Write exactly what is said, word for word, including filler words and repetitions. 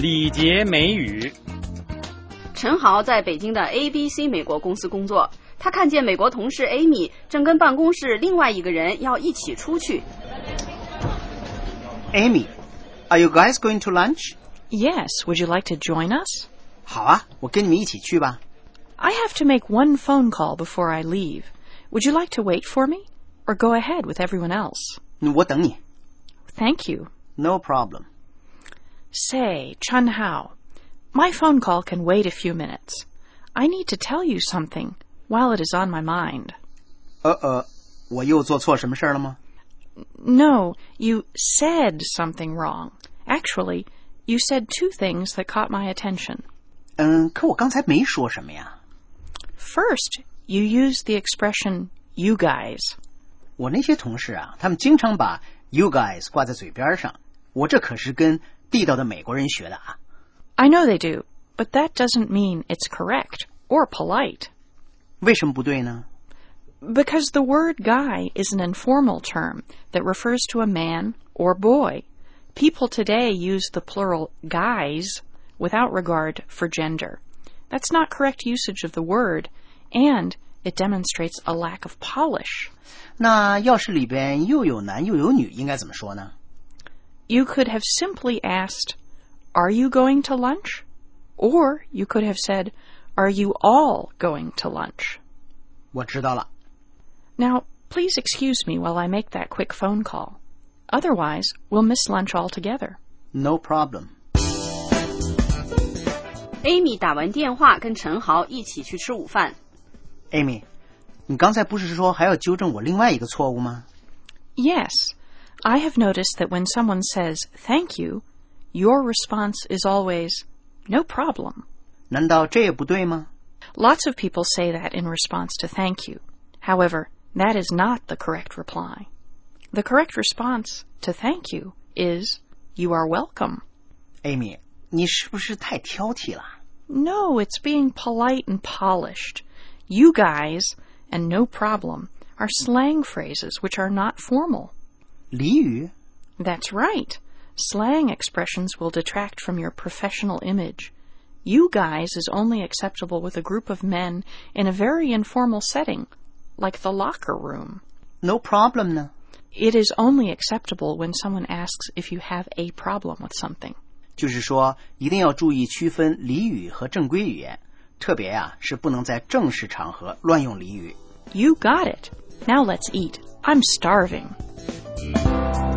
礼节美语。 陈豪在北京的 A B C 美国公司工作，他看见美国同事 Amy 正跟办公室另外一个人要一起出去。 Amy, are you guys going to lunch? Yes, would you like to join us? 好啊，我跟你们一起去吧。 I have to make one phone call before I leave. Would you like to wait for me? Or go ahead with everyone else? 我等你。 Thank you. No problem. Say, Chun Hao, my phone call can wait a few minutes. I need to tell you something while it is on my mind. 呃呃，我又做错什么事了吗？ No, you said something wrong. Actually, you said two things that caught my attention. 嗯，可我刚才没说什么呀。 First, you used the expression, you guys. 我那些同事啊，他们经常把 you guys 挂在嘴边上，我这可是跟地道的美国人学的啊。 I know they do, but that doesn't mean it's correct or polite. 为什么不对呢？ Because the word guy is an informal term that refers to a man or boy. People today use the plural guys without regard for gender. That's not correct usage of the word, and it demonstrates a lack of polish. 那要是里边又有男又有女，应该怎么说呢？ You could have simply asked, Are you going to lunch? Or you could have said, Are you all going to lunch? 我知道了。 Now, please excuse me while I make that quick phone call. Otherwise, we'll miss lunch altogether. No problem. Amy 打完电话跟陈豪一起去吃午饭。 Amy, 你刚才不是说还要纠正我另外一个错误吗？ Yes, I have noticed that when someone says thank you, your response is always no problem. 难道这也不对吗？ Lots of people say that in response to thank you. However, that is not the correct reply. The correct response to thank you is you are welcome. Amy, 你是不是太挑剔了？ No, it's being polite and polished. You guys and no problem are slang phrases which are not formal. 俚语？ That's right. Slang expressions will detract from your professional image. You guys is only acceptable with a group of men in a very informal setting, like the locker room. No problem 呢？ It is only acceptable when someone asks if you have a problem with something. 就是说，一定要注意区分俚语和正规语言，特别呀、啊、是不能在正式场合乱用俚语。 You got it. Now let's eat. I'm starving.